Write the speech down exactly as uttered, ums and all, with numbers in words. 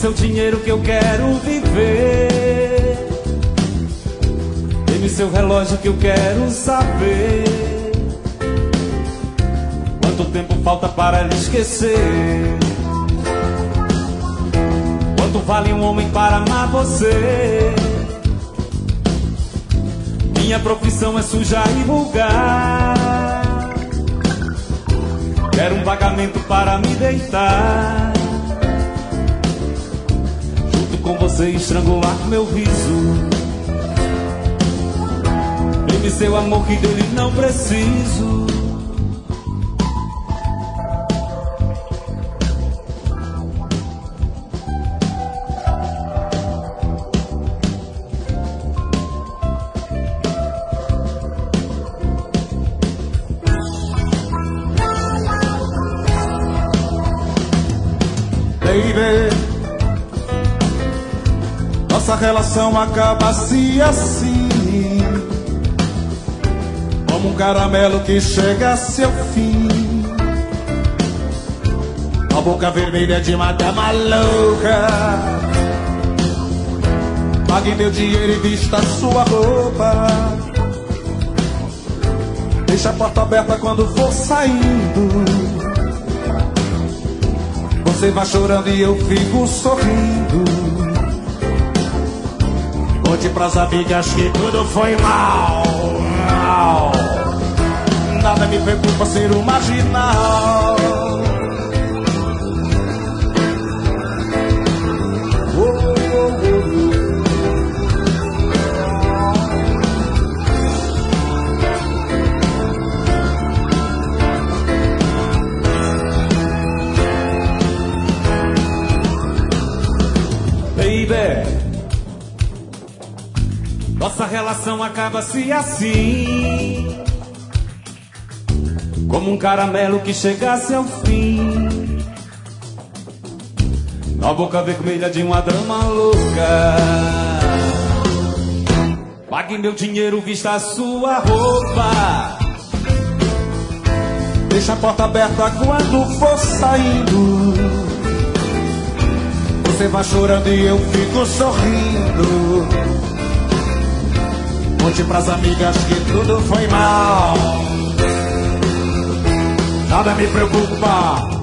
seu dinheiro que eu quero viver. Dê-me seu relógio que eu quero saber quanto tempo falta para lhe esquecer. Quanto vale um homem para amar você? Minha profissão é suja e vulgar. Quero um pagamento para me deitar junto com você e estrangular meu riso. Dê-me seu amor que dele não preciso. Baby, nossa relação acaba-se assim, como um caramelo que chega a seu fim. A boca vermelha de uma dama louca. Pague meu dinheiro e vista sua roupa. Deixa a porta aberta quando for saindo. Você vai chorando e eu fico sorrindo. Conte pras amigas que tudo foi mal, mal. Nada me preocupa ser um marginal. Oh, oh, oh. Baby, nossa relação acaba-se assim, como um caramelo que chegasse ao fim. Na boca vermelha de uma dama louca. Pague meu dinheiro, vista a sua roupa. Deixa a porta aberta quando for saindo. Você vai chorando e eu fico sorrindo. Conte pras amigas que tudo foi mal. Nada me preocupa